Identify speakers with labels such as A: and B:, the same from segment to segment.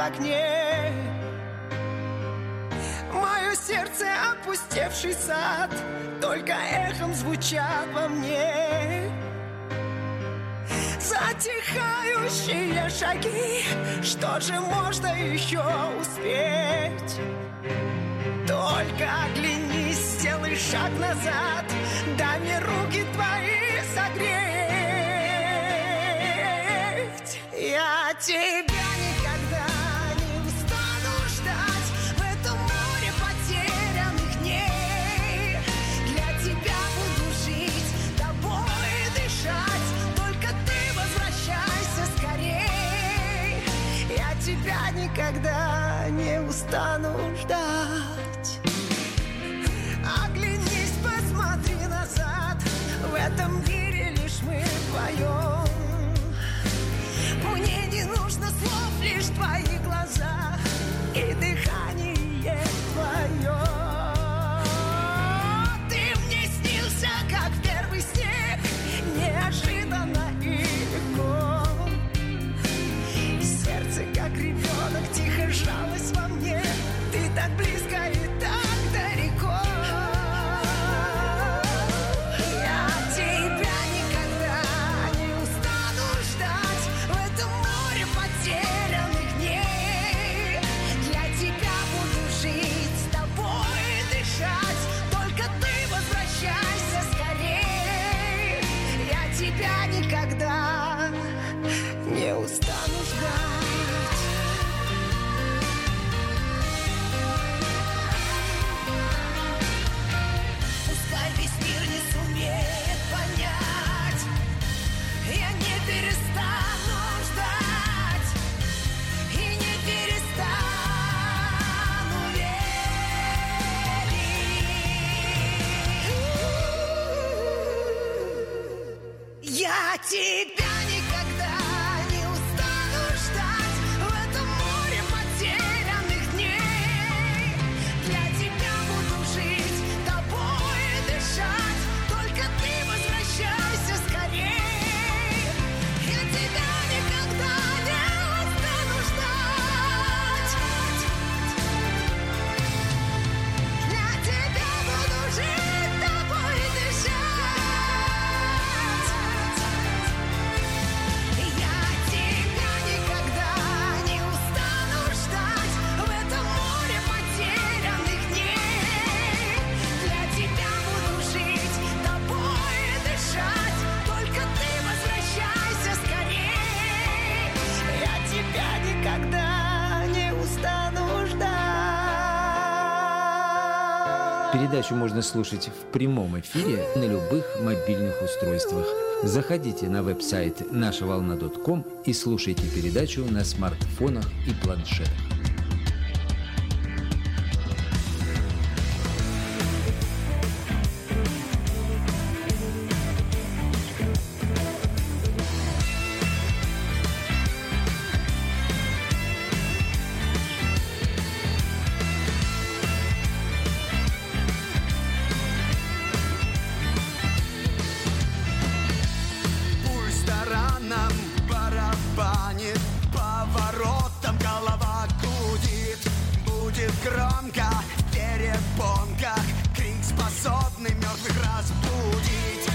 A: окне. Мое сердце опустевший сад, только эхом звучат во мне. Затихающие шаги, что же можно еще успеть? Только оглянись, сделай шаг назад, дай мне руки твои согреть. Я тебя никогда не устану ждать в этом море потерянных дней. Для тебя буду жить, тобой дышать, только ты возвращайся скорей. Я тебя никогда не устану ждать. Оглянись, посмотри назад, в этом мире лишь мы вдвоем. Мне не нужно слов, лишь твои глаза и дыхание твое. Ты мне снился, как первый снег, неожиданно и легко. Сердце, как ребенок, тихо сжалось во мне. Ты так близко и так далеко. Я тебя никогда не устану ждать в этом море потерянных дней. Для тебя буду жить, с тобой дышать, только ты возвращайся скорей. Я тебя никогда не устану ждать. Пускай весь мир не сумеет понять, я не перестану ждать и не перестану верить. Я тебя никогда не устану ждать в этом море потерянных дней. Для тебя буду жить, тобой дышать, только ты возвращайся скорей. Я тебя никогда не устану ждать. Для тебя буду жить, тобой дышать. Я тебя никогда не устану ждать в этом море потерянных дней. Для тебя буду жить, тобой дышать, только ты возвращайся скорей. Я тебя никогда не устану ждать.
B: Передачу можно слушать в прямом эфире на любых мобильных устройствах. Заходите на веб-сайт нашаволна.ком и слушайте передачу на смартфонах и планшетах.
C: Пульс тараном барабанит, поворотом голова гудит. Будет громко в перепонках, крик способный мертвых разбудить.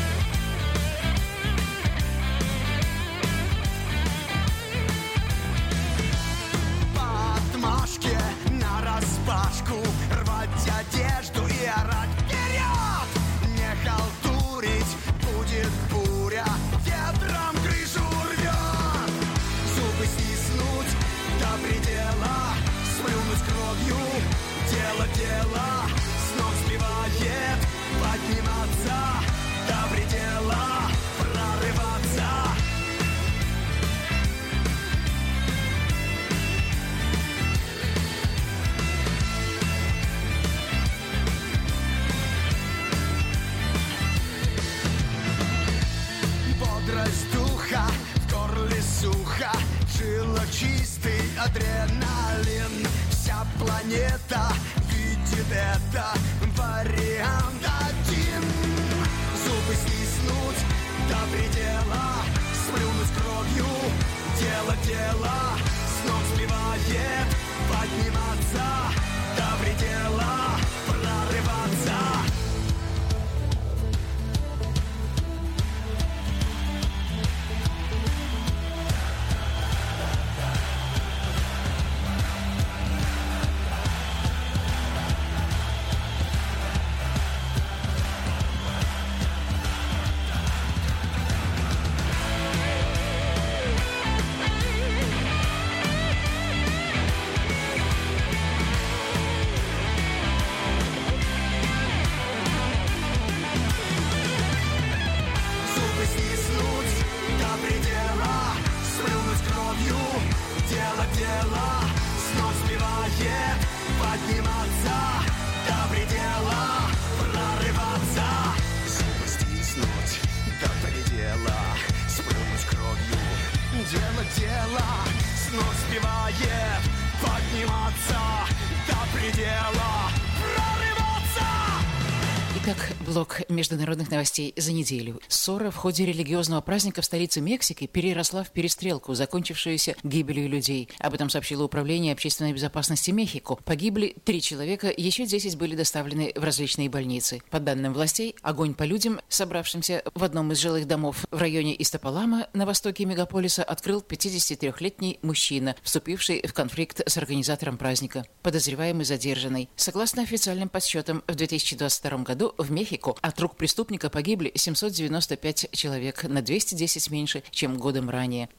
C: По отмашке нараспашку рвать одежду и орать вперед! Не халтурить, будет буря, ветром крышу рвет. Зубы стиснуть до предела, сплюнуть кровью, дело с ног сбивает, подниматься до предела, прорываться. Бодрость духа, в горле сухо, жило чистый адреналин. Вся планета видит это, вариант один. Зубы стиснуть до предела, сплюнуть кровью, дело с ног сбивает подниматься до предела, прорываться. Дело с ног сбивает подниматься до предела, прорываться.
D: Итак, блок международных новостей за неделю. Ссора в ходе религиозного праздника в столице Мексики переросла в перестрелку, закончившуюся гибелью людей. Об этом сообщило Управление общественной безопасности Мехико. Погибли 3 человека, еще 10 были доставлены в различные больницы. По данным властей, огонь по людям, собравшимся в одном из жилых домов в районе Истапалама на востоке мегаполиса, открыл 53-летний мужчина, вступивший в конфликт с организатором праздника. Подозреваемый задержанный. Согласно официальным подсчетам, в 2022 году в Мехико от рук преступника погибли 795 человек, на 210 меньше, чем годом ранее.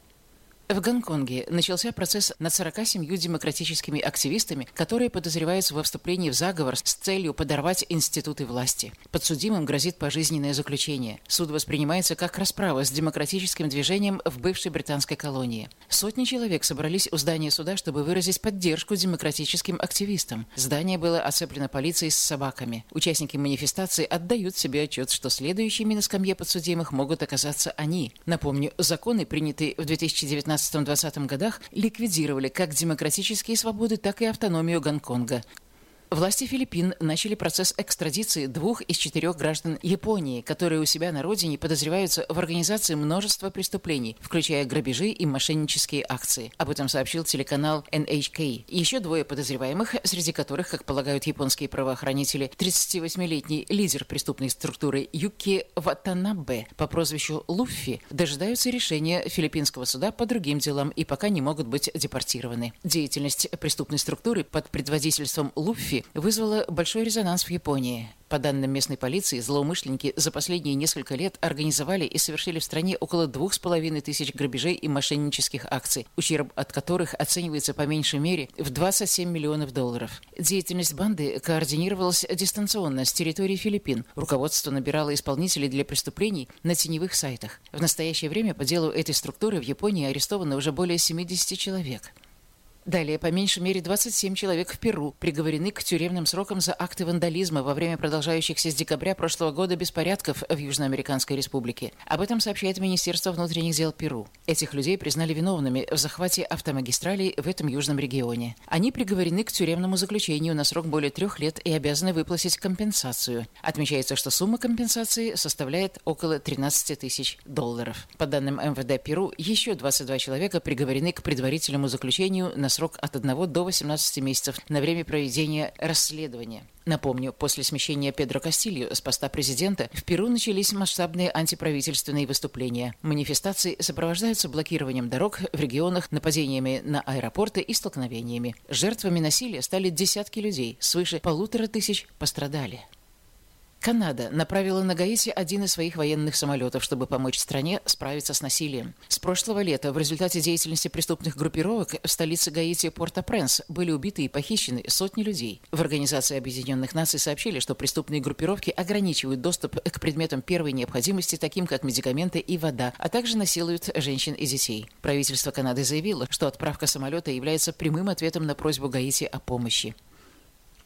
D: В Гонконге начался процесс над 47 демократическими активистами, которые подозреваются во вступлении в заговор с целью подорвать институты власти. Подсудимым грозит пожизненное заключение. Суд воспринимается как расправа с демократическим движением в бывшей британской колонии. Сотни человек собрались у здания суда, чтобы выразить поддержку демократическим активистам. Здание было оцеплено полицией с собаками. Участники манифестации отдают себе отчет, что следующими на скамье подсудимых могут оказаться они. Напомню, законы, принятые в 2019-2020 годах, ликвидировали как демократические свободы, так и автономию Гонконга. Власти Филиппин начали процесс экстрадиции 2 из 4 граждан Японии, которые у себя на родине подозреваются в организации множества преступлений, включая грабежи и мошеннические акции. Об этом сообщил телеканал NHK. Еще 2 подозреваемых, среди которых, как полагают японские правоохранители, 38-летний лидер преступной структуры Юки Ватанабе по прозвищу Луффи, дожидаются решения филиппинского суда по другим делам и пока не могут быть депортированы. Деятельность преступной структуры под предводительством Луффи вызвало большой резонанс в Японии. По данным местной полиции, злоумышленники за последние несколько лет организовали и совершили в стране около 2500 грабежей и мошеннических акций, ущерб от которых оценивается по меньшей мере в $27 миллионов. Деятельность банды координировалась дистанционно с территории Филиппин. Руководство набирало исполнителей для преступлений на теневых сайтах. В настоящее время по делу этой структуры в Японии арестовано уже более 70 человек. Далее, по меньшей мере 27 человек в Перу приговорены к тюремным срокам за акты вандализма во время продолжающихся с декабря прошлого года беспорядков в Южноамериканской республике. Об этом сообщает Министерство внутренних дел Перу. Этих людей признали виновными в захвате автомагистралей в этом южном регионе. Они приговорены к тюремному заключению на срок более 3 лет и обязаны выплатить компенсацию. Отмечается, что сумма компенсации составляет около $13 000. По данным МВД Перу, еще 22 человека приговорены к предварительному заключению на срок от 1 до 18 месяцев на время проведения расследования. Напомню, после смещения Педро Кастильо с поста президента в Перу начались масштабные антиправительственные выступления. Манифестации сопровождаются блокированием дорог в регионах, нападениями на аэропорты и столкновениями. Жертвами насилия стали десятки людей, свыше 1500 пострадали. Канада направила на Гаити один из своих военных самолетов, чтобы помочь стране справиться с насилием. С прошлого лета в результате деятельности преступных группировок в столице Гаити Порт-о-Пренс были убиты и похищены сотни людей. В Организации Объединенных Наций сообщили, что преступные группировки ограничивают доступ к предметам первой необходимости, таким как медикаменты и вода, а также насилуют женщин и детей. Правительство Канады заявило, что отправка самолета является прямым ответом на просьбу Гаити о помощи.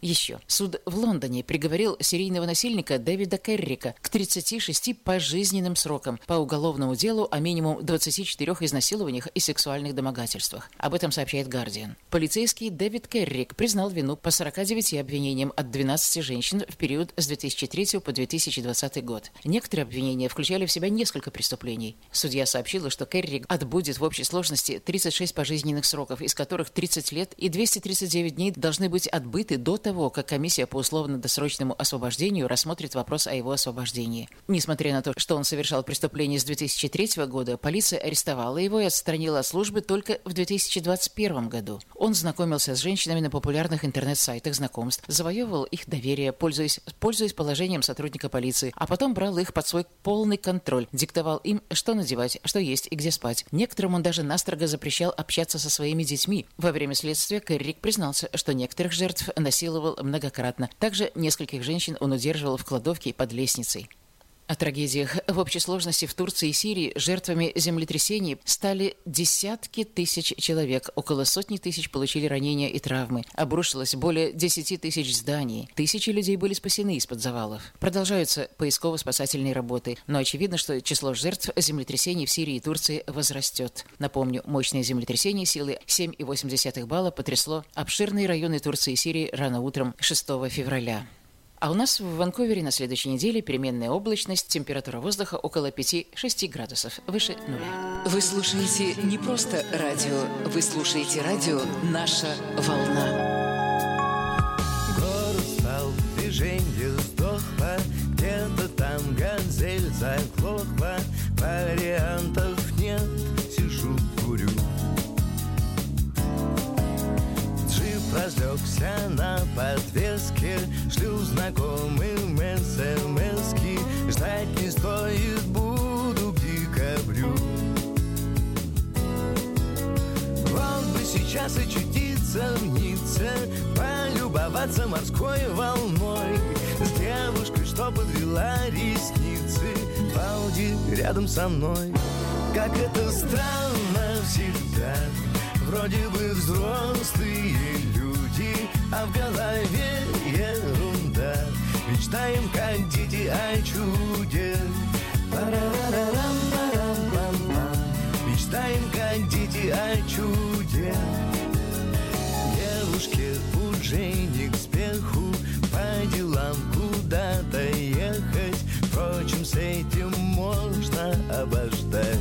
D: Еще. Суд в Лондоне приговорил серийного насильника Дэвида Керрика к 36 пожизненным срокам по уголовному делу о минимум 24 изнасилованиях и сексуальных домогательствах. Об этом сообщает «Гардиан». Полицейский Дэвид Керрик признал вину по 49 обвинениям от 12 женщин в период с 2003 по 2020 год. Некоторые обвинения включали в себя несколько преступлений. Судья сообщила, что Керрик отбудет в общей сложности 36 пожизненных сроков, из которых 30 лет и 239 дней должны быть отбыты до того, как комиссия по условно-досрочному освобождению рассмотрит вопрос о его освобождении. Несмотря на то, что он совершал преступление с 2003 года, полиция арестовала его и отстранила от службы только в 2021 году. Он знакомился с женщинами на популярных интернет-сайтах знакомств, завоевывал их доверие, пользуясь положением сотрудника полиции, а потом брал их под свой полный контроль, диктовал им, что надевать, что есть и где спать. Некоторым он даже настрого запрещал общаться со своими детьми. Во время следствия Керрик признался, что некоторых жертв насиловал многократно. Также нескольких женщин он удерживал в кладовке и под лестницей. О трагедиях в общей сложности в Турции и Сирии жертвами землетрясений стали десятки тысяч человек. Около сотни тысяч получили ранения и травмы. Обрушилось более 10 тысяч зданий. Тысячи людей были спасены из-под завалов. Продолжаются поисково-спасательные работы. Но очевидно, что число жертв землетрясений в Сирии и Турции возрастет. Напомню, мощное землетрясение силы 7,8 балла потрясло обширные районы Турции и Сирии рано утром 6 февраля. А у нас в Ванкувере на следующей неделе переменная облачность, температура воздуха около 5-6 градусов, выше нуля.
E: Вы слушаете не просто радио, вы слушаете радио «Наша волна».
C: Город стал, движенье сдохло, где-то там газель заглохла, вариантов нет, сижу курю. Разлегся на подвеске, шлю знакомым смс-ки. Ждать не стоит, буду к декабрю. Вот бы сейчас очутиться в Ницце, полюбоваться морской волной, с девушкой, что подвела ресницы, в Ауди рядом со мной. Как это странно всегда, вроде бы взрослые люди, а в голове ерунда. Мечтаем, как дети, о чуде. Мечтаем, как дети, о чуде. Девушке уже не к спеху, по делам куда-то ехать. Впрочем, с этим можно обождать.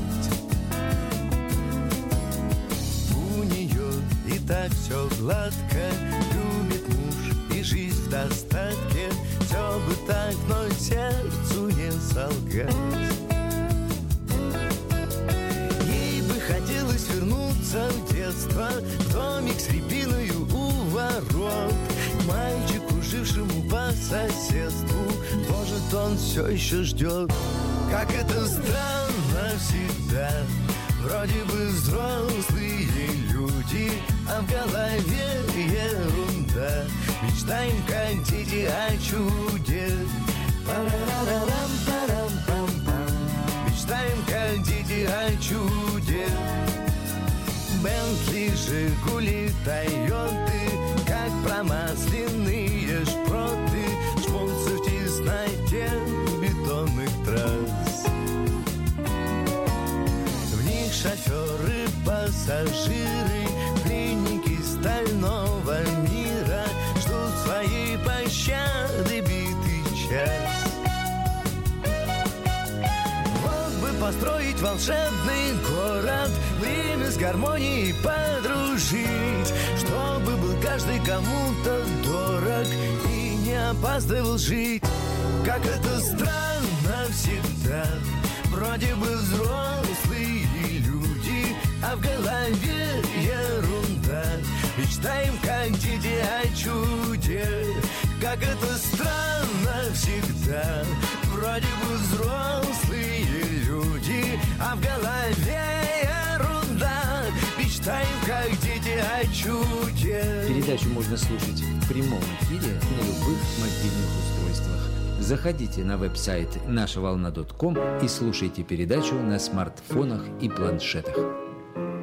C: И так все гладко, любит муж и жизнь в достатке. Все бы так, но сердцу не солгать. Ей бы хотелось вернуться в детство, в домик с рябиною у ворот, к мальчику, жившему по соседству. Может, он все еще ждет. Как это странно всегда, вроде бы взрослые люди, а в голове ерунда. Мечтаем, как дети, о чуде. Мечтаем, как дети, о чуде. Бентли, Жигули, Тойоты, как промасленные шпроты, жмутся в тесноте бетонных трасс. В них шоферы, пассажиры, пленники стального мира ждут своей пощады битый час. Вот бы построить волшебный город, время с гармонией подружить, чтобы был каждый кому-то дорог и не опаздывал жить. Как это странно всегда, вроде бы взрослые люди, а в голове ерунда. Мечтаем, как дети, о чуде. Как это странно всегда, вроде бы взрослые люди, а в голове ерунда. Мечтаем, как дети, о чуде.
B: Передачу можно слушать в прямом эфире на любых мобильных устройствах. Заходите на веб-сайт нашаволна.ком и слушайте передачу на смартфонах и планшетах.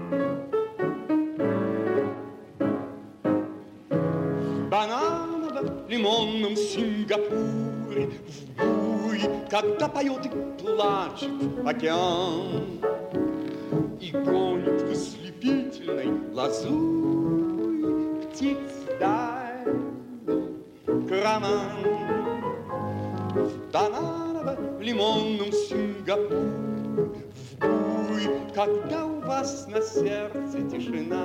F: Banana, лимонном Сингапуре, в буре, когда поет и плачет океан и гонит в ослепительной лазури птиц дальний караван. В бананово-лимонном Сингапуре, в буре, когда у вас на сердце тишина,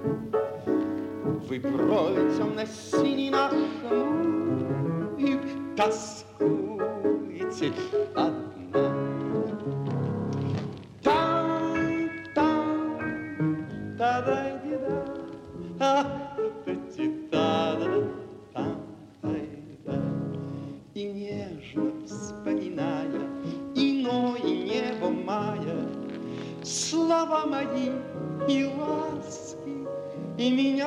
F: вы брови темно-синий наш и тоскуете одна. Там, та-дай-ди-да, та-ти-та-да-да-там-тай-да. И нежно вспоминая иное небо мая, слова мои и ласки, и меня,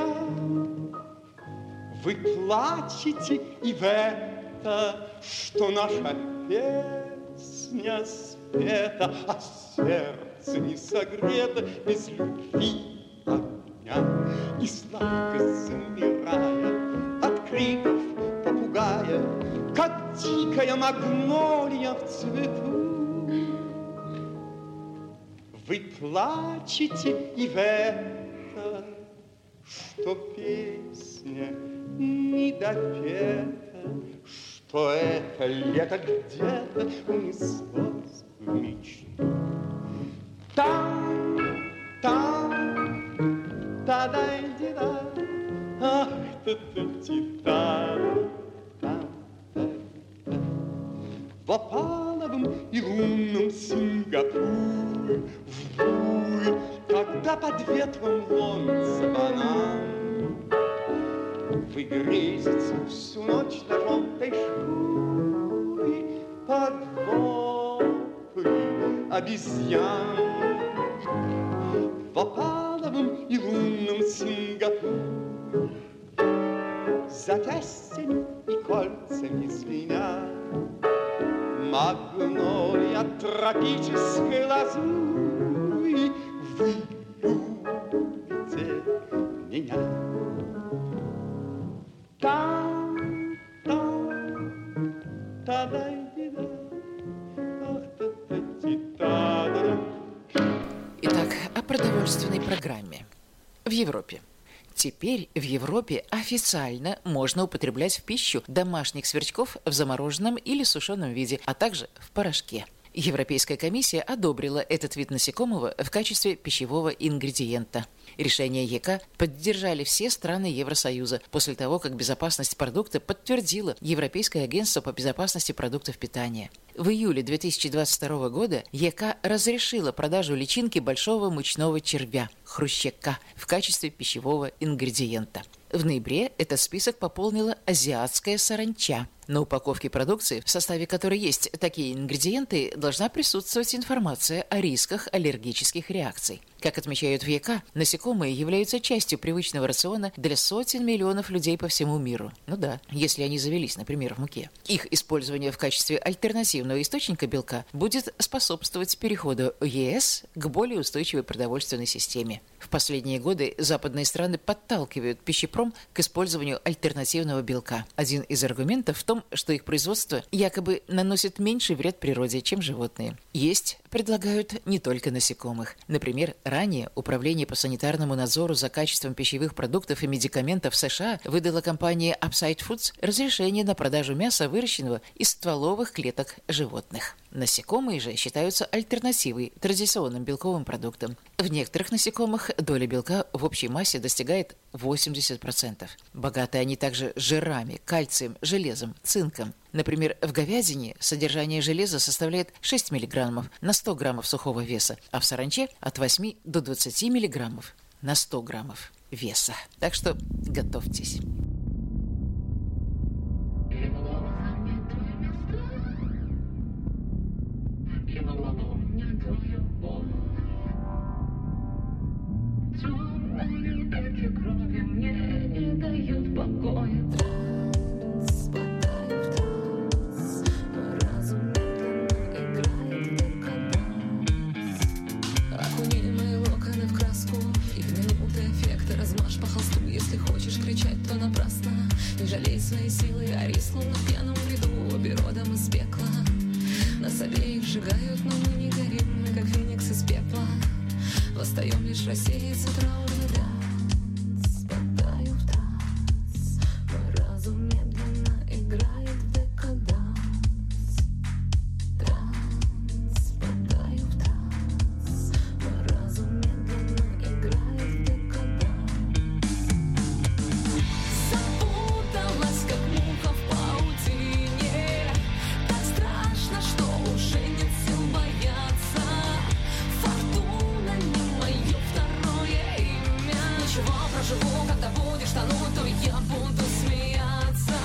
F: вы плачете и в это, что наша песня спета, а сердце не согрето без любви огня. И сладко замирая от криков попугая, как дикая магнолия в цвету, вы плачете и в это, что песня не допета, что это лето где-то унеслось в мечту. Там, та-дай-ди-да, ах, та-та-ти-та, там-та-та. В опаловом и лунном Сингапуре, в буре, когда под ветром ломится банан, вы грезите всю ночь на желтой шкуре под вопли обезьян. В опаловом и лунном Сингапуре, запястьями и кольцами звеня, магнолия тропической лазури, вы любите меня. Там, та-дай-ди-да, ах, та-та-ти-та-да-да.
D: Итак, о продовольственной программе. В Европе. Теперь в Европе официально можно употреблять в пищу домашних сверчков в замороженном или сушеном виде, а также в порошке. Европейская комиссия одобрила этот вид насекомого в качестве пищевого ингредиента. Решение ЕК поддержали все страны Евросоюза после того, как безопасность продукта подтвердило Европейское агентство по безопасности продуктов питания. В июле 2022 года ЕК разрешила продажу личинки большого мучного червя – хрущака в качестве пищевого ингредиента. В ноябре этот список пополнила азиатская саранча. На упаковке продукции, в составе которой есть такие ингредиенты, должна присутствовать информация о рисках аллергических реакций. Как отмечают в ЕК, насекомые являются частью привычного рациона для сотен миллионов людей по всему миру. Ну да, если они завелись, например, в муке. Их использование в качестве альтернативного источника белка будет способствовать переходу ЕС к более устойчивой продовольственной системе. В последние годы западные страны подталкивают пищепром к использованию альтернативного белка. Один из аргументов в том, что их производство якобы наносит меньший вред природе, чем животные. Есть предлагают не только насекомых. Например, ранее Управление по санитарному надзору за качеством пищевых продуктов и медикаментов в США выдало компании Upside Foods разрешение на продажу мяса, выращенного из стволовых клеток животных. Насекомые же считаются альтернативой традиционным белковым продуктам. В некоторых насекомых доля белка в общей массе достигает 80%. Богаты они также жирами, кальцием, железом, цинком. Например, в говядине содержание железа составляет 6 мг на 100 граммов сухого веса, а в саранче от 8 до 20 мг на 100 граммов веса. Так что готовьтесь.
G: Эти крови мне не дают покоя. Транс, падаю в транс, разум медленно играет только данс. Окуни мои локоны в краску, и в минуты эффекта размажь по холсту. Если хочешь кричать, то напрасно. Не жалей свои силы, гори, словно в пьяном бреду. Обе родом из пекла. Нас обеих сжигают, но мы не горим. Мы как феникс из пепла. Восстаем, лишь рассеется траурный данс. Падаю в транс. Мой разум медленно играет в декаданс. Транс. Падаю в транс. Мой разум медленно играет в декаданс. Запуталась, как муха в паутине. Так страшно, что уже нет сил бояться. Фортуна не мое второе имя. Ничего, проживу, когда будешь тонуть, то я буду смеяться.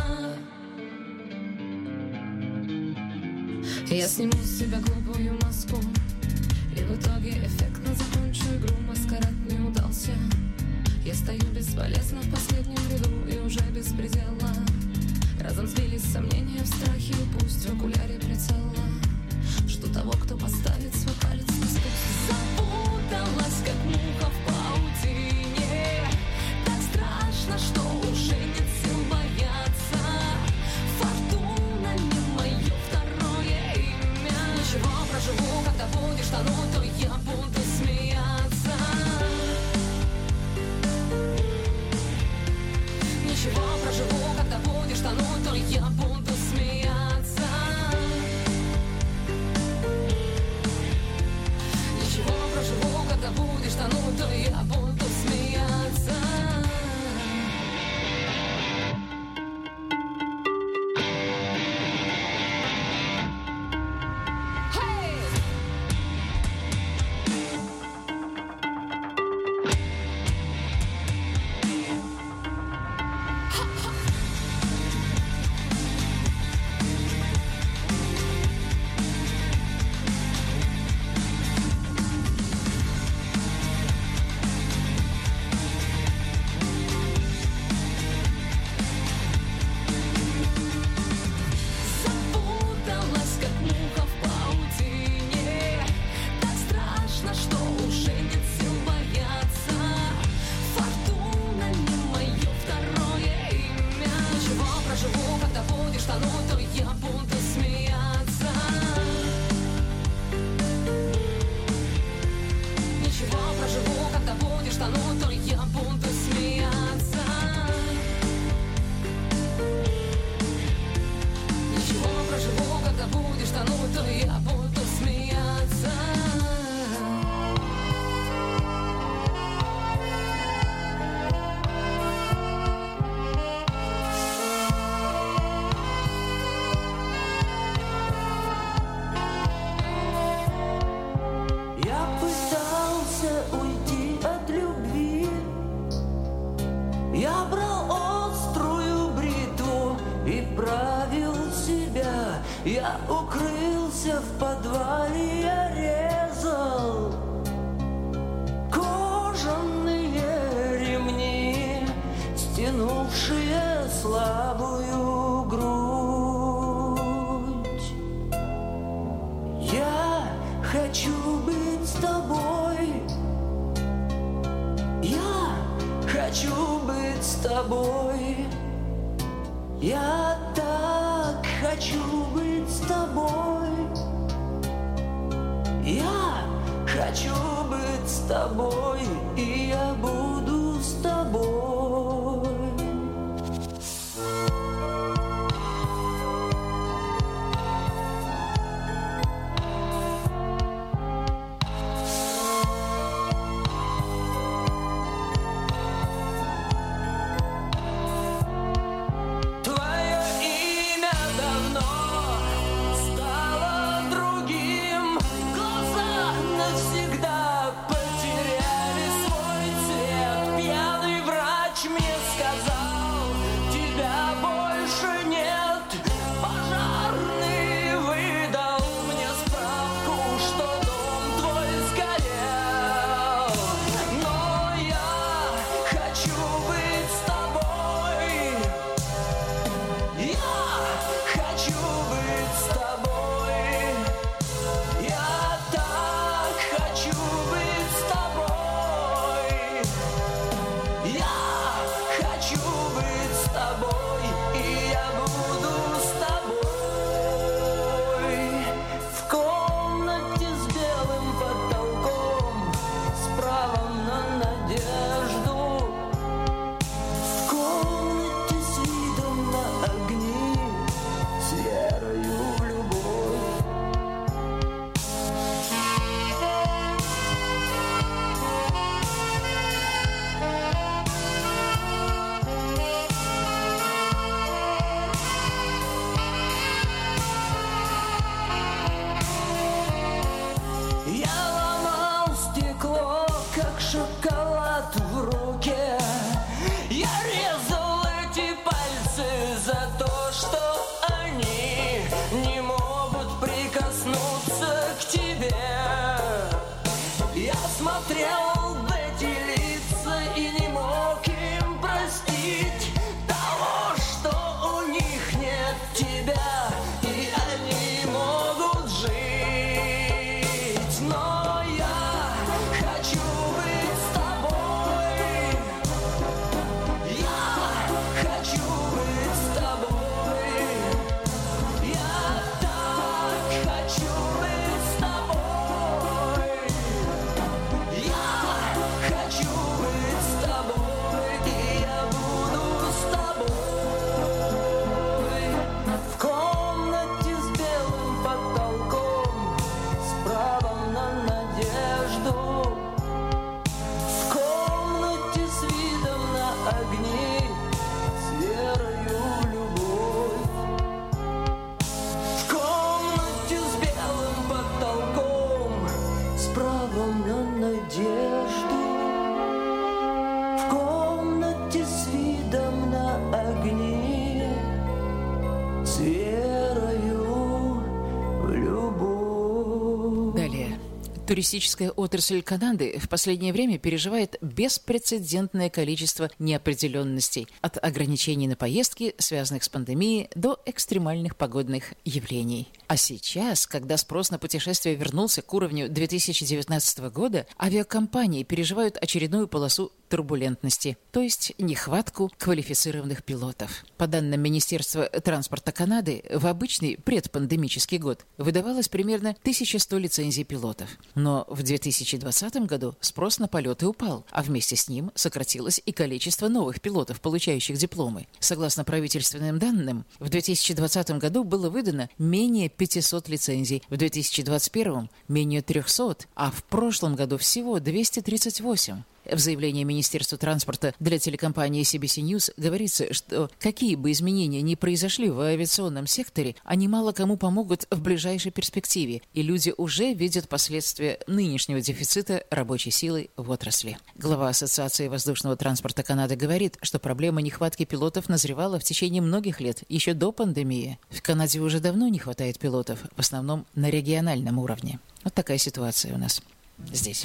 G: Я сниму с себя глупую маску, и в итоге эффектно закончу игру. Маскарад не удался. Я стою бесполезно в последнем ряду и уже без предела. Разом сбились сомнения в страхе, и пусть в окуляре прицела жду того, кто поставит свой палец на спуск. Запуталась, как муха в паутине. Так страшно, что уже нет сил бояться. Фортуна не мое второе имя. Ничего, проживу, когда будешь тонуть, то я буду смеяться. Ничего, проживу, когда будешь тонуть, то я буду смеяться. Ничего, проживу, когда будешь тонуть, то я буду смеяться. Запуталась, как муха в паутине. Так страшно, что уже нет сил бояться. Фортуна не мое второе имя. Ничего, проживу, когда будешь тонуть, то я буду смеяться. Ничего, проживу, когда будешь тонуть, то я буду смеяться. Ничего, проживу, когда будешь тонуть, то я буду смеяться.
C: Я пытался уйти от любви. Я брал острую бритву и правил себя. Я укрылся в подвале, я резал кожаные ремни, стянувшие слабую грудь. Я хочу быть с тобой. Я хочу быть с тобой. Я так хочу быть с тобой. Я хочу быть с тобой, и я буду с тобой. Твое имя давно стало другим. Глаза навсегда потеряли свой
A: шоколад в руке. Я резал эти пальцы за то, что они не могут прикоснуться к тебе. Я смотрел в эти лица и не мог им простить того, что у них нет тебя, и они могут жить. Но я хочу быть с тобой. Я хочу быть с тобой. Я так хочу быть с тобой. Я хочу быть с тобой, и я буду с тобой. В комнате с белым потолком, с правом на надежду. В комнате с видом на огни, с верою в любовь. В комнате с белым потолком, с правом на надежду. В комнате с видом на огни, с верою в любовь.
D: Далее. Туристическая отрасль Канады в последнее время переживает беспрецедентное количество неопределенностей, от ограничений на поездки, связанных с пандемией, до экстремальных погодных явлений. А сейчас, когда спрос на путешествия вернулся к уровню 2019 года, авиакомпании переживают очередную полосу турбулентности, то есть нехватку квалифицированных пилотов. По данным Министерства транспорта Канады, в обычный предпандемический год выдавалось примерно 1100 лицензий пилотов. Но в 2020 году спрос на полеты упал, а вместе с ним сократилось и количество новых пилотов, получающих дипломы. Согласно правительственным данным, в 2020 году было выдано менее 500 лицензий, в 2021 менее 300, а в прошлом году всего 238. В заявлении Министерства транспорта для телекомпании CBC News говорится, что какие бы изменения ни произошли в авиационном секторе, они мало кому помогут в ближайшей перспективе, и люди уже видят последствия нынешнего дефицита рабочей силы в отрасли. Глава Ассоциации воздушного транспорта Канады говорит, что проблема нехватки пилотов назревала в течение многих лет, еще до пандемии. В Канаде уже давно не хватает пилотов, в основном на региональном уровне. Вот такая ситуация у нас здесь.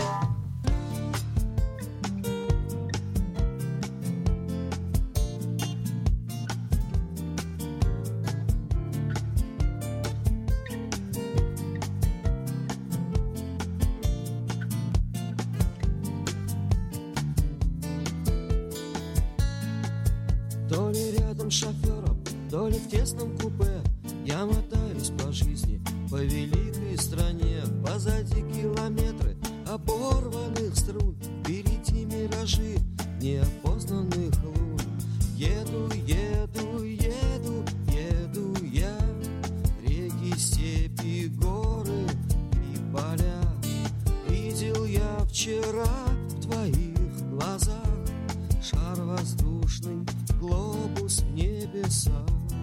C: То ли рядом с шофером, то ли в тесном купе. Я мотаюсь по жизни, по великой стране. Позади километры оборванных струн, впереди миражи неопознанных лун. Еду, еду, еду, еду я. Реки, степи, горы и поля. Видел я вчера в твоих глазах шар воздушный, глобус в небесах.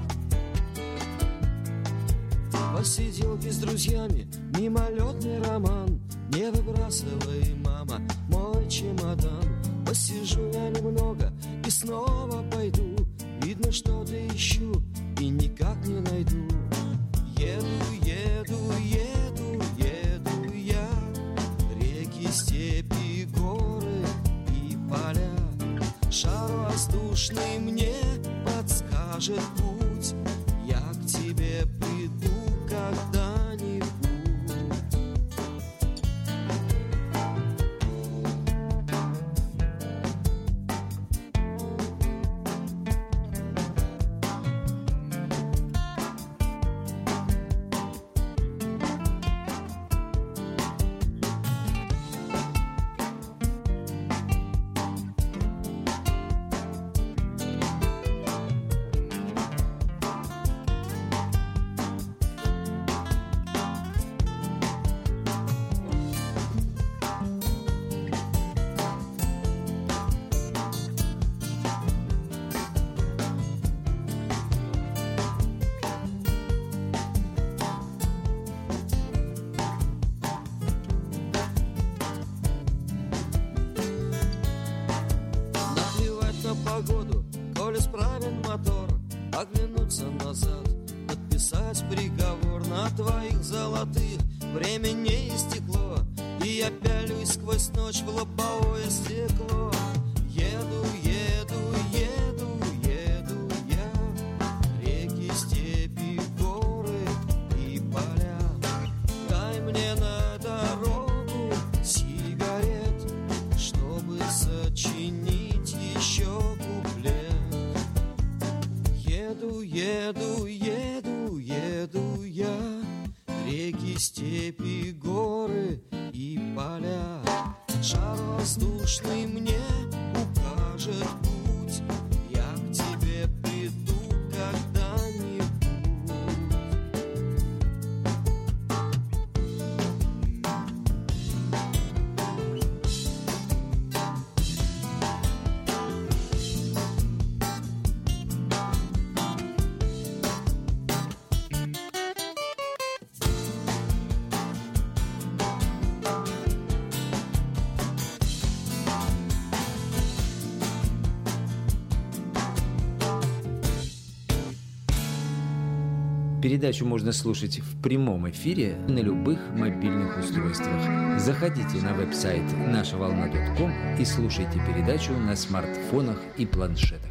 C: Посиделки с друзьями, мимолетный роман. Не выбрасывай, мама, мой чемодан. Посижу я немного и снова пойду. Видно, что-то ищу и никак не найду. Еду, еду, еду, еду я. Реки, степи, горы и поля. Шар воздушный мне подскажет путь. Я к тебе приду когда-нибудь. погоду, коли справен мотор, оглянуться назад, подписать приговор на твоих золотых. Время не истекло, и я пялюсь сквозь ночь в лобовое стекло. Еду, еду, еду, еду я, реки, степи, горы и поля. Дай мне на дорогу сигарет, чтобы сочинить еще куплет. Еду, еду, еду, еду я, реки, степи, горы и поля. Шар воздушный мне укажет путь, я к тебе приду когда-нибудь.
B: Передачу можно слушать в прямом эфире на любых мобильных устройствах. Заходите на веб-сайт нашаволна.ком и слушайте передачу на смартфонах и планшетах.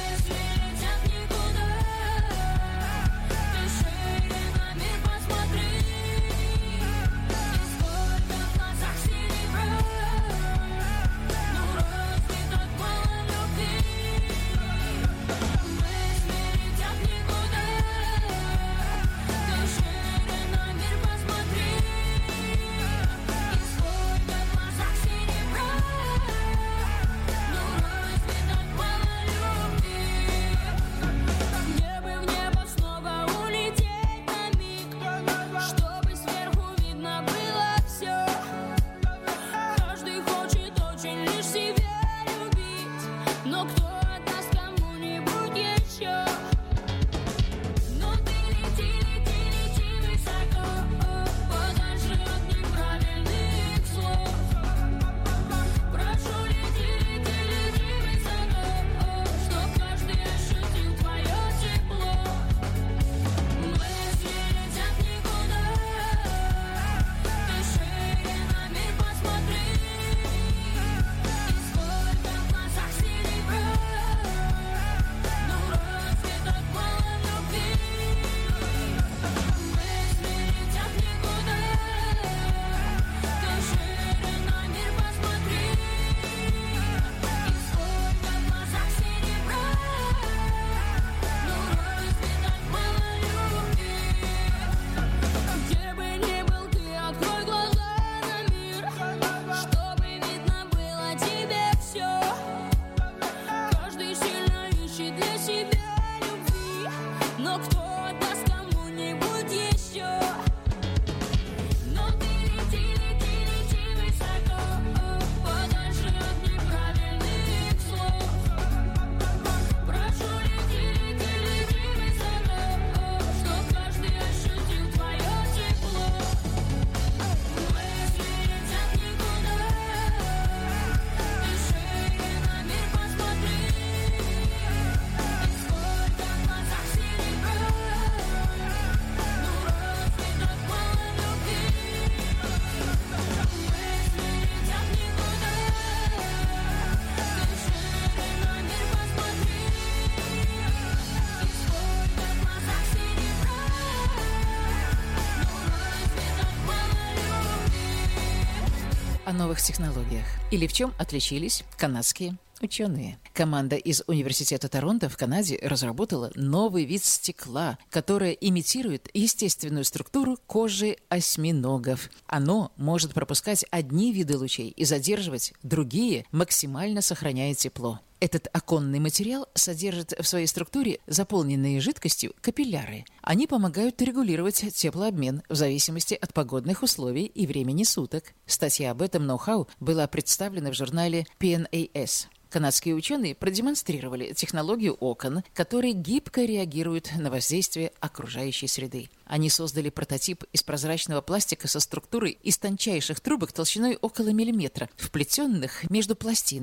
D: О новых технологиях. Или в чем отличились канадские ученые. Команда из Университета Торонто в Канаде разработала новый вид стекла, которое имитирует естественную структуру кожи осьминогов. Оно может пропускать одни виды лучей и задерживать другие, максимально сохраняя тепло. Этот оконный материал содержит в своей структуре заполненные жидкостью капилляры. Они помогают регулировать теплообмен в зависимости от погодных условий и времени суток. Статья об этом ноу-хау была представлена в журнале PNAS. Канадские ученые продемонстрировали технологию окон, которые гибко реагируют на воздействие окружающей среды. Они создали прототип из прозрачного пластика со структурой из тончайших трубок толщиной около миллиметра, вплетенных между пластинами.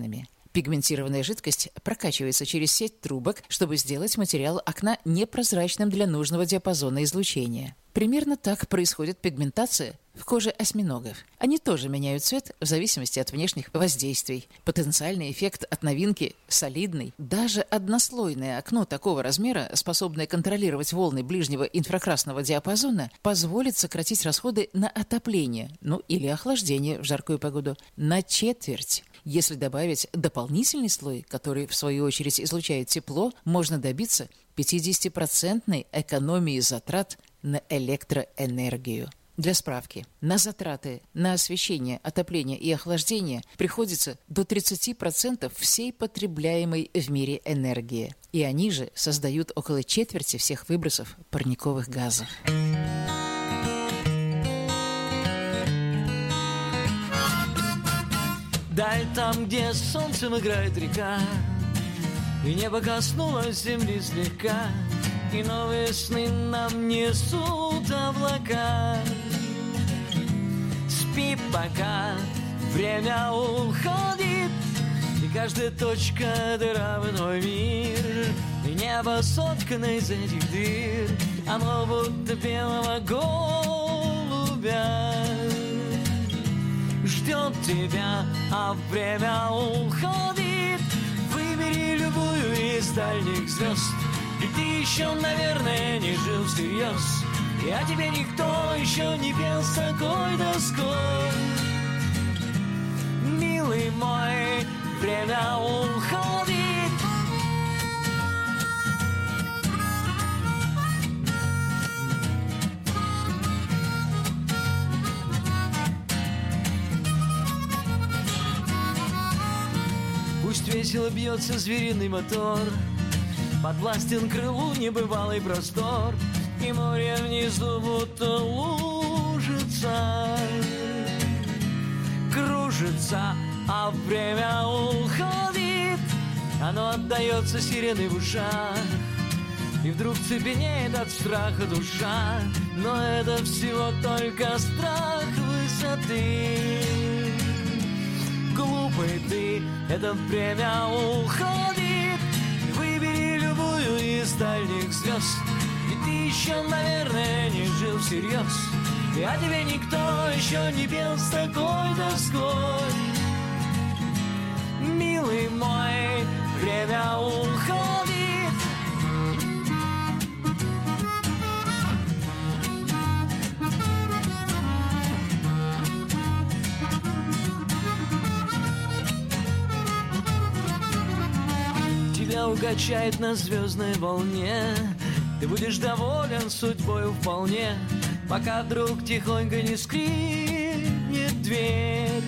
D: Пигментированная жидкость прокачивается через сеть трубок, чтобы сделать материал окна непрозрачным для нужного диапазона излучения. Примерно так происходит пигментация в коже осьминогов. Они тоже меняют цвет в зависимости от внешних воздействий. Потенциальный эффект от новинки солидный. Даже однослойное окно такого размера, способное контролировать волны ближнего инфракрасного диапазона, позволит сократить расходы на отопление, или охлаждение в жаркую погоду, на четверть. Если добавить дополнительный слой, который, в свою очередь, излучает тепло, можно добиться 50% экономии затрат на электроэнергию. Для справки, на затраты на освещение, отопление и охлаждение приходится до 30% всей потребляемой в мире энергии. И они же создают около четверти всех выбросов парниковых газов.
C: Даль там, где солнцем играет река, и небо коснулось земли слегка, и новые сны нам несут облака. Спи пока, время уходит, и каждая точка дыра в иной мир, и небо соткано из этих дыр, оно будто белого голубя. Ждет тебя, а время уходит. Выбери любую из дальних звезд, и ты еще, наверное, не жил всерьез, и о тебе никто еще не пел с такой тоской. Милый мой, время уходит. Пусть весело бьется звериный мотор, подвластен крылу небывалый простор, и море внизу будто лужица кружится, а время уходит. Оно отдается сиреной в ушах, и вдруг цепенеет от страха душа. Но это всего только страх высоты. Глупый ты, это время уходит. Выбери любую из дальних звезд, и ты еще, наверное, не жил всерьез, и о тебе никто еще не пел с такой тоской. Милый мой, время уходит. Тебя укачает на звездной волне, ты будешь доволен судьбою вполне, пока вдруг тихонько не скрипнет дверь.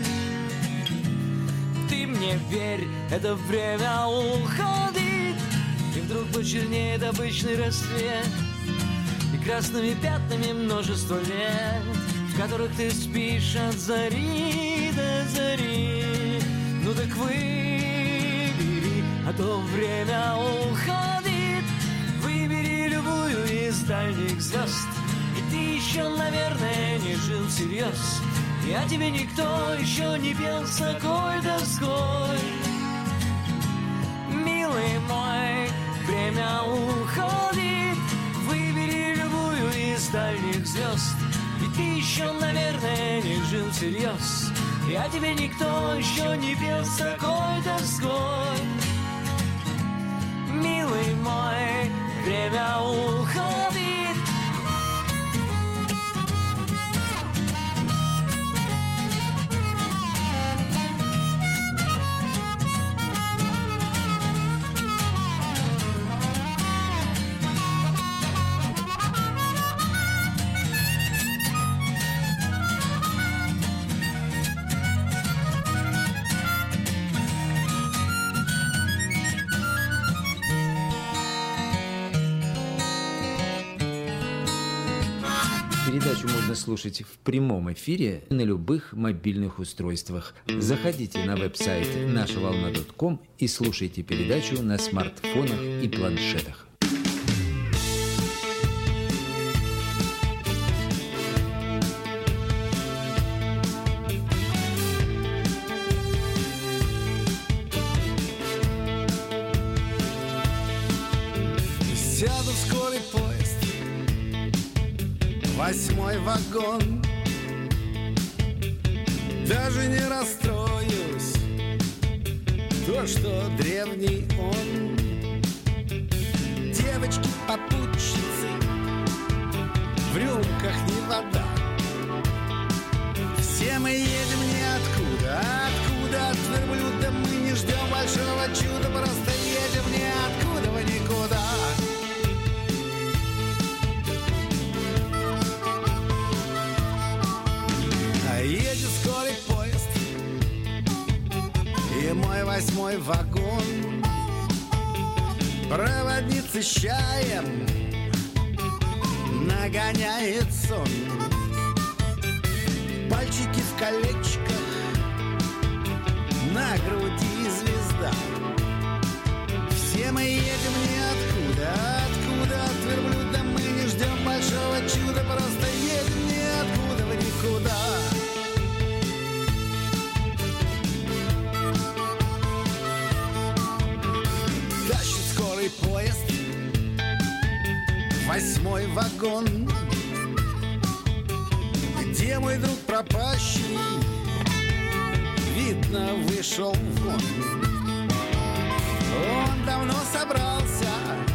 C: Ты мне верь, это время уходит, и вдруг почернеет обычный рассвет, и красными пятнами множество лет, в которых ты спишь от зари до зари. Ну так выбери, а то время уходит. Выбери любую из дальних звезд, и ты еще, наверное, не жил всерьез, и о тебе никто еще не пел с такой тоской. Милый мой, время уходит. Выбери любую из дальних звезд, и ты еще, наверное, не жил всерьез, и о тебе никто еще не пел с такой тоской. Милый мой, время уходит.
B: Передачу можно слушать в прямом эфире на любых мобильных устройствах. Заходите на веб-сайт нашаволна.ком и слушайте передачу на смартфонах и планшетах.
C: Сяду в скорый поезд, 8-й вагон. Даже не расстроюсь, то, что древний он. Девочки-попутчицы, в рюмках не вода. Все мы едем ниоткуда, откуда от верблюда. Мы не ждем большого чуда, просто едем ниоткуда в никуда. А едет скорый поезд и мой 8-й вагон. Проводница с чаем нагоняет сон. Пальчики в колечках, на груди звезда. Все мы едем ниоткуда, откуда от верблюда. Мы не ждем большого чуда, просто едем ниоткуда в никуда. Тащит скорый поезд 8-й вагон. Где мой друг пропащий? Видно, вышел вон. Он давно собрался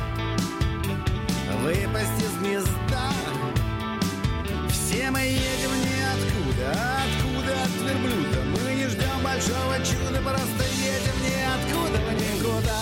C: выпасть из гнезда. Все мы едем ниоткуда, откуда от верблюда. Мы не ждем большого чуда, просто едем ниоткуда в никуда.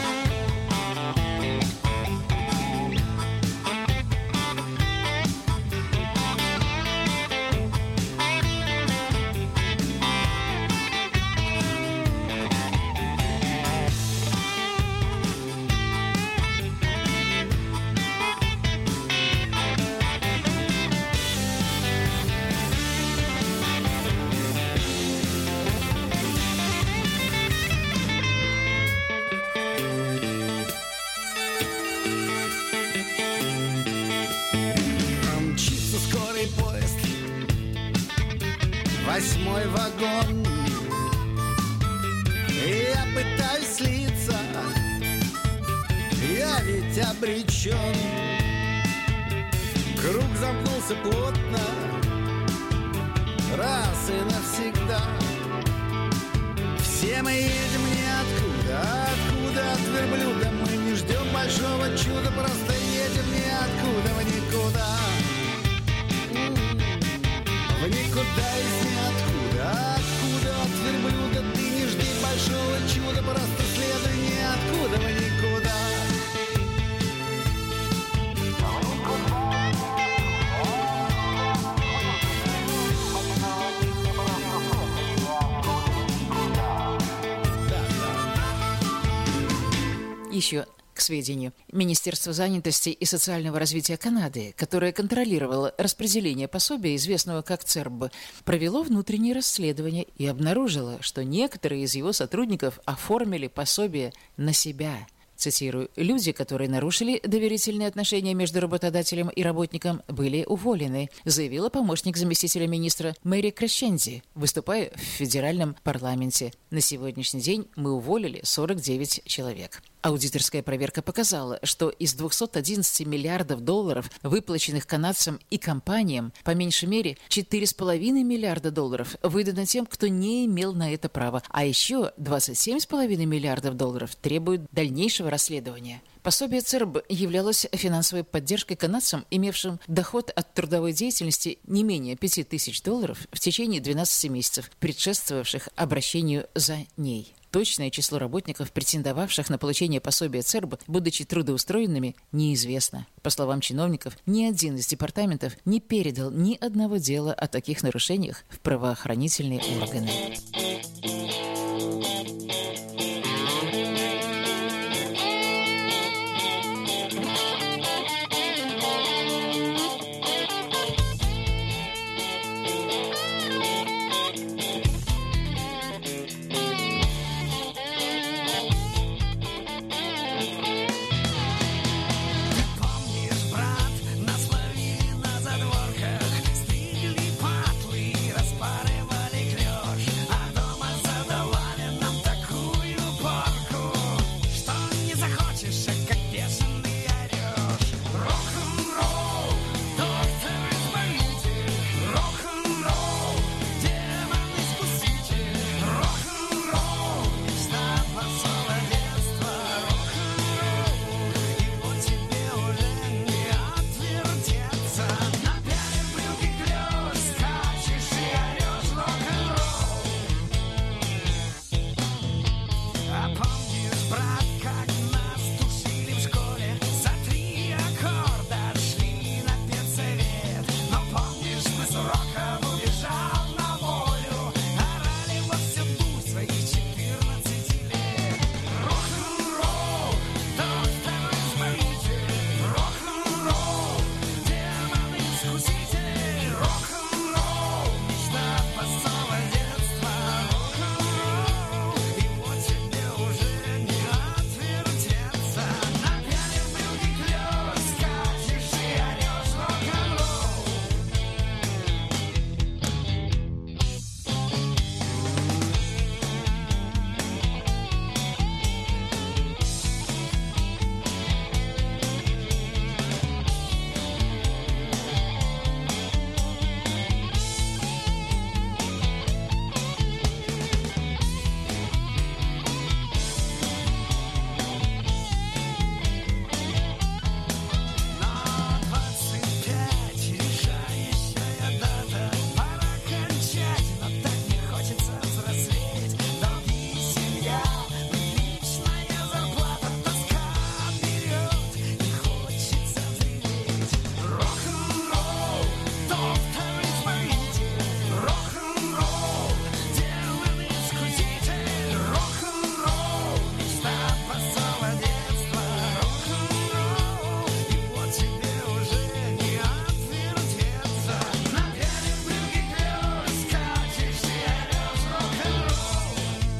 C: Поезд, 8-й вагон. Я пытаюсь слиться, я ведь обречен. Круг замкнулся плотно, раз и навсегда. Все мы едем ниоткуда, откуда от верблюда. Мы не ждем большого чуда, просто едем ниоткуда в никуда. В никуда из ниоткуда, откуда от верблюда. Ты не жди большого чуда, просто следуй ниоткуда в никуда.
D: Еще к сведению, Министерство занятости и социального развития Канады, которое контролировало распределение пособия, известного как ЦЕРБ, провело внутреннее расследование и обнаружило, что некоторые из его сотрудников оформили пособие на себя. Цитирую, «Люди, которые нарушили доверительные отношения между работодателем и работником, были уволены», заявила помощник заместителя министра Мэри Крещенди, выступая в федеральном парламенте. На сегодняшний день мы уволили 49 человек. Аудиторская проверка показала, что из 211 миллиардов долларов, выплаченных канадцам и компаниям, по меньшей мере 4,5 миллиарда долларов выдано тем, кто не имел на это права, а еще 27,5 миллиардов долларов требуют дальнейшего расследования. Пособие ЦЕРБ являлось финансовой поддержкой канадцам, имевшим доход от трудовой деятельности не менее $5000 в течение 12 месяцев, предшествовавших обращению за ней. Точное число работников, претендовавших на получение пособия ЦЕРБ, будучи трудоустроенными, неизвестно. По словам чиновников, ни один из департаментов не передал ни одного дела о таких нарушениях в правоохранительные органы.
C: Стигли патлы, распарывали клёш, а дома за
A: брат, как нас тушили в школе. За 3 аккорда шли на педсовет. Но помнишь, мы с уроком убежал на волю. Орали во всю дурь своих 14 лет. Рок-н-ролл, доктор избавитель. Рок-н-ролл, демон-искуситель. Рок-н-ролл, мечта постала детства. Рок-н-ролл, и вот тебе уже не отвертеться. Напялив брюки клёс, скачешь и орёшь. Рок-н-ролл. Но 25 решающая дата. Пора кончать, но так не хочется взрослеть. Долги, семья, личная зарплата. Тоска берет, не хочется взреветь. Рок-н-ролл, доктор-избавитель. Рок-н-ролл, демон-искуситель. Рок-н-ролл, мечта постала детства. Рок-н-ролл, и вот тебе уже не отвертеться. Напялив брюки клёс, скачешь и орёшь. Рок-н-ролл.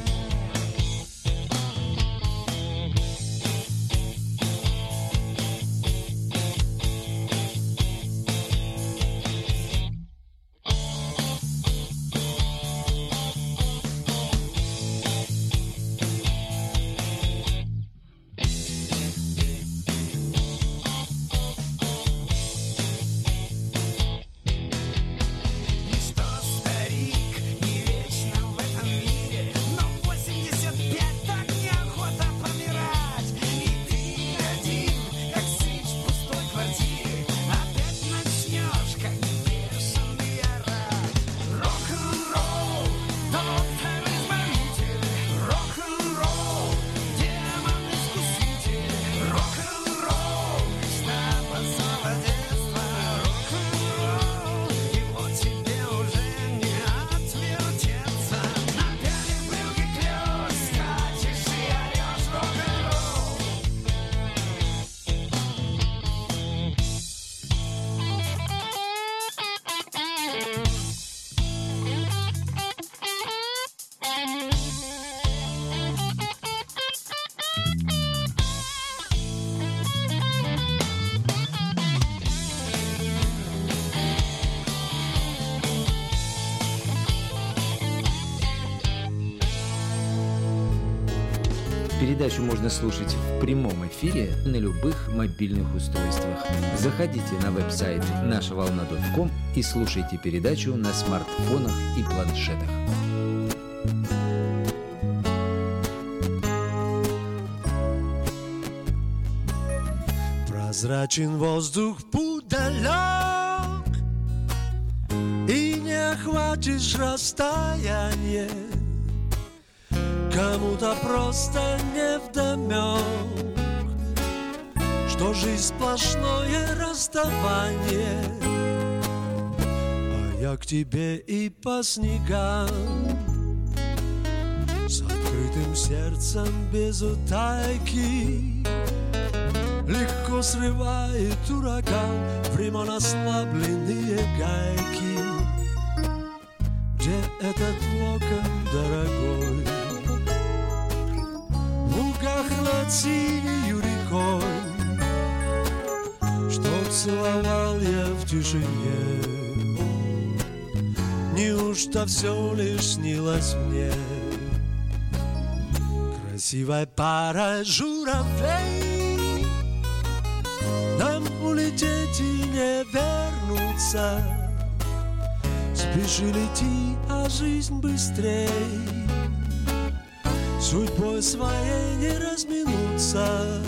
A: И что, старик, не вечно в этом мире, но 85 так неохота помирать. И ты один, как сыч в пустой квартире, опять начнешь, как бешеный орать. Рок-н-ролл, доктор-избавитель. Рок-н-ролл, демон-искуситель. Рок-н-ролл, мечта постала детства. Рок-н-ролл, и вот тебе уже не отвертеться. Напялив брюки клёс, скачешь и орёшь. Рок-н-ролл.
B: Передачу можно слушать в прямом эфире на любых мобильных устройствах. Заходите на веб-сайт нашаволна.ком и слушайте передачу на смартфонах и планшетах.
C: Прозрачен воздух, путь далек, и не охватишь расстояние. Кому-то просто невдомек, что жизнь сплошное расставание. А я к тебе и по снегам, с открытым сердцем без утайки. Легко срывает ураган времен ослабленные гайки. Где этот локон дорогой? В лугах над синею рекой, что целовал я в тишине. Неужто все лишь снилось мне? Красивая пара журавлей, нам улететь и не вернуться. Спеши, лети, а жизнь быстрей, судьбой своей не разминуться.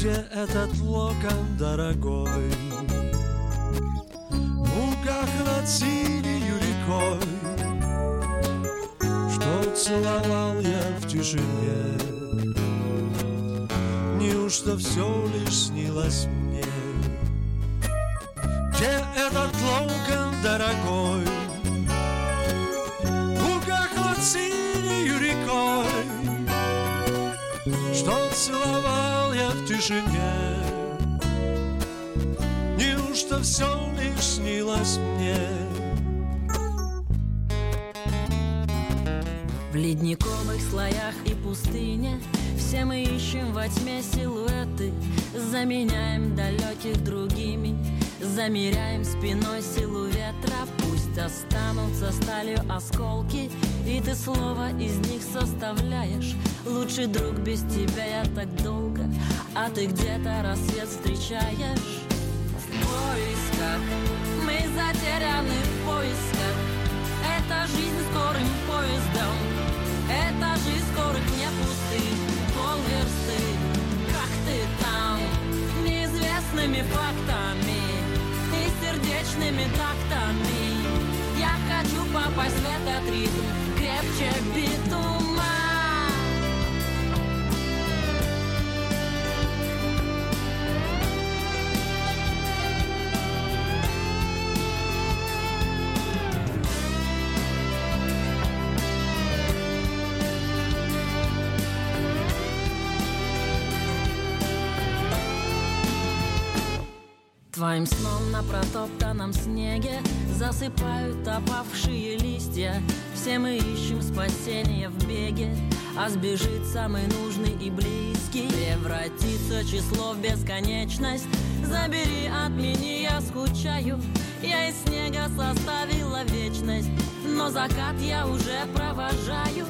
H: Где этот локон дорогой? В лугах над синею рекой, что целовал я в тишине. Неужто все лишь снилось мне? Где этот локон дорогой? В лугах над синею рекой, что целовал я в тишине. Неужто все лишь снилось мне?
I: В ледниковых слоях и пустыне все мы ищем во тьме силуэты, заменяем далеких другими, замеряем спиной силу ветра. Пусть останутся сталью осколки, и ты слово из них составляешь. Лучший друг, без тебя я так долго, а ты где-то рассвет встречаешь. В поисках, мы затеряны в поисках. Это жизнь скорым поездом, это жизнь скорых не пустых полверсты. Как ты там, неизвестными фактами и сердечными тактами. Я хочу попасть в этот ритм крепче битума. Твоим сном на протоптанном снеге засыпают опавшие листья. Все мы ищем спасения в беге, а сбежит самый нужный и близкий. Превратится число в бесконечность. Забери, отмени, я скучаю. Я из снега составила вечность, но закат я уже провожаю.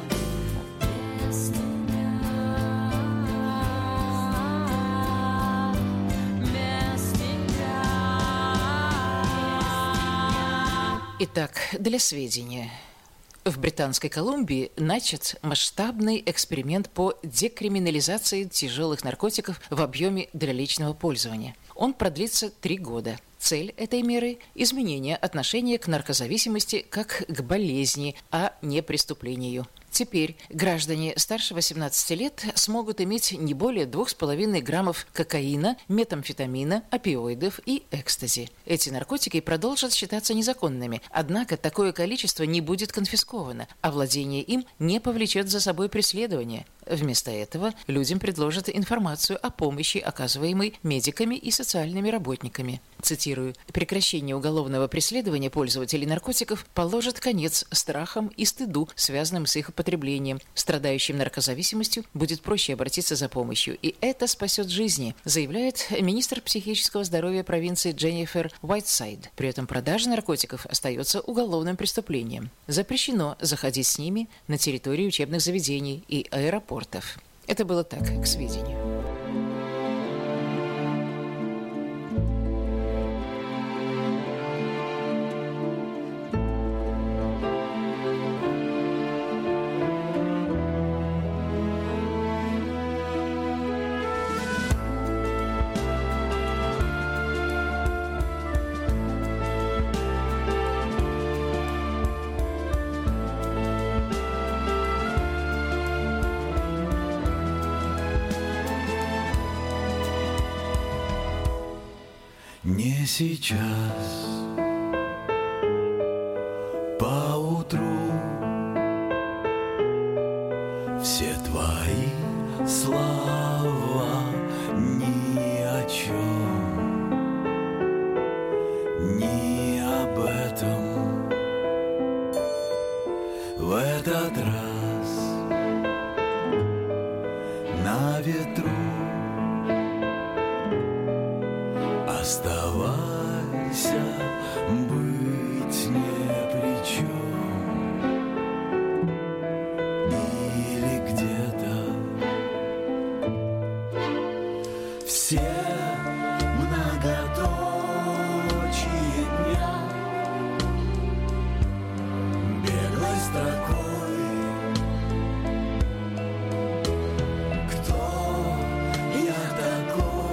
D: Итак, для сведения. В Британской Колумбии начат масштабный эксперимент по декриминализации тяжелых наркотиков в объеме для личного пользования. Он продлится 3 года. Цель этой меры – изменение отношения к наркозависимости как к болезни, а не преступлению. Теперь граждане старше 18 лет смогут иметь не более 2,5 граммов кокаина, метамфетамина, опиоидов и экстази. Эти наркотики продолжат считаться незаконными, однако такое количество не будет конфисковано, а владение им не повлечет за собой преследование. Вместо этого людям предложат информацию о помощи, оказываемой медиками и социальными работниками. Цитирую: «Прекращение уголовного преследования пользователей наркотиков положит конец страхам и стыду, связанным с их употреблением. Страдающим наркозависимостью будет проще обратиться за помощью, и это спасет жизни», заявляет министр психического здоровья провинции Дженнифер Уайтсайд. При этом продажа наркотиков остается уголовным преступлением. Запрещено заходить с ними на территорию учебных заведений и аэропортов. Это было так, к сведению.
C: Не сейчас, поутру, все твои слова ни о чем, ни об этом. В этот раз на ветру оставайся, быть не при чем. Или где-то все многоточие дня беглой строкой. Кто я такой?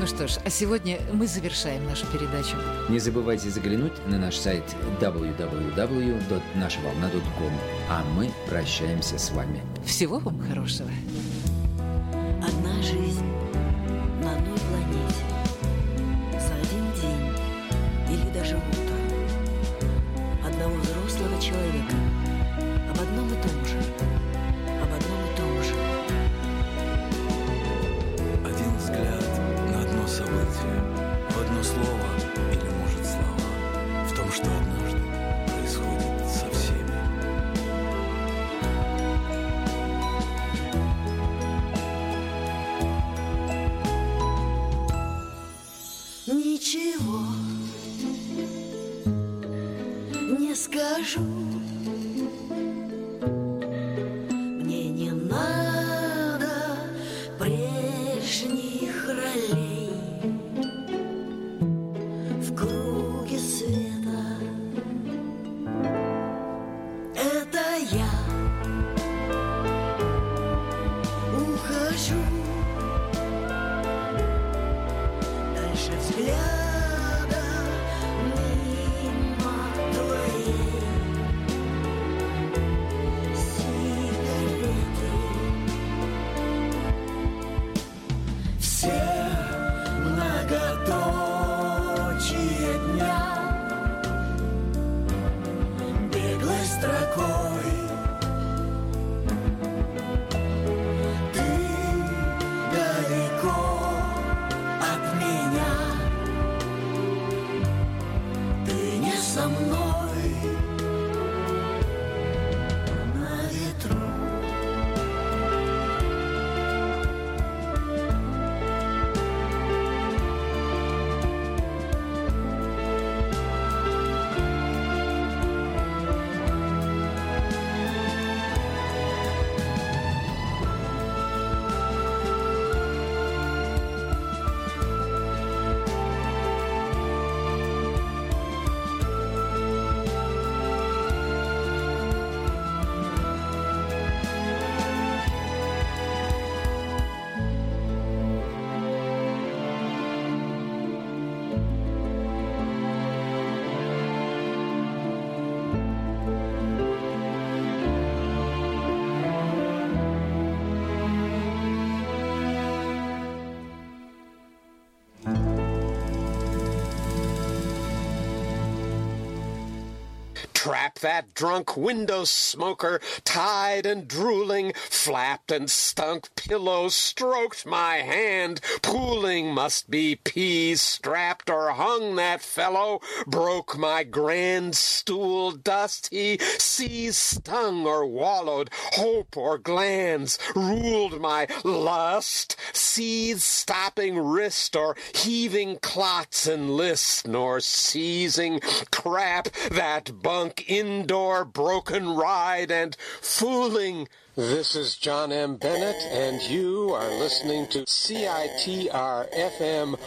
D: Ну что ж, а сегодня мы завершаем нашу передачу.
B: Не забывайте заглянуть на наш сайт www.нашаволна.com. А мы прощаемся с вами.
D: Всего вам хорошего.
I: Одна жизнь на одной планете за один день или даже утро одного взрослого человека об одном и том же, об одном и том же.
J: Один взгляд на одно событие, в одно слово или, может, слова, в том, что однажды происходит со всеми.
I: Ничего не скажу. Мне не надо прежних ролей в круге света. Это я ухожу. Дальше взгляда мимо твоей сигареты. Все многоточие дня беглой строкой ты далеко от меня. Ты не со мной на ветру.
K: Trap that drunk window smoker, tied and drooling, flapped and stunk pillows, stroked my hand, pooling must be peas, strapped or hung that fellow, broke my grand stool, dust he seas stung or wallowed, hope or glands, ruled my lust, seethe stopping wrist or heaving clots and list, nor seizing crap that bunk indoor broken ride and fooling. This is John M. Bennett, and you are listening to CITR FM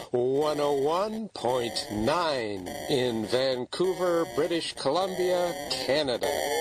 K: 101.9 in Vancouver, British Columbia, Canada.